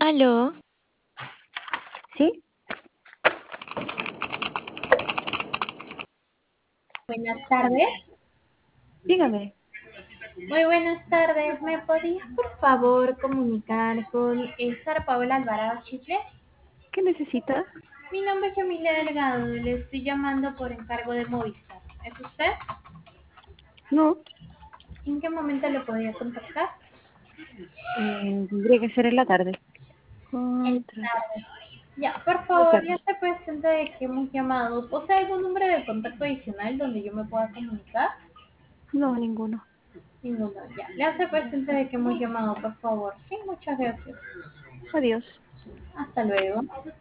Aló, ¿Sí? Buenas tardes. Dígame, Muy buenas tardes. ¿Me podrías por favor comunicar con Sara Paola Alvarado Chicle? ¿qué necesita? Mi nombre es Yamile Delgado. Le estoy llamando por encargo de Movistar. ¿Es usted? No, ¿En qué momento le podría contactar? tendría que ser en la tarde. En Contra. tarde. Ya, por Muy favor, ya tarde. se presente de que hemos llamado. ¿Posee algún número de contacto adicional donde yo me pueda comunicar? No, ninguno. Ninguno, ya. Le hace presente de que hemos llamado, por favor. Sí, muchas gracias. Adiós. Hasta luego.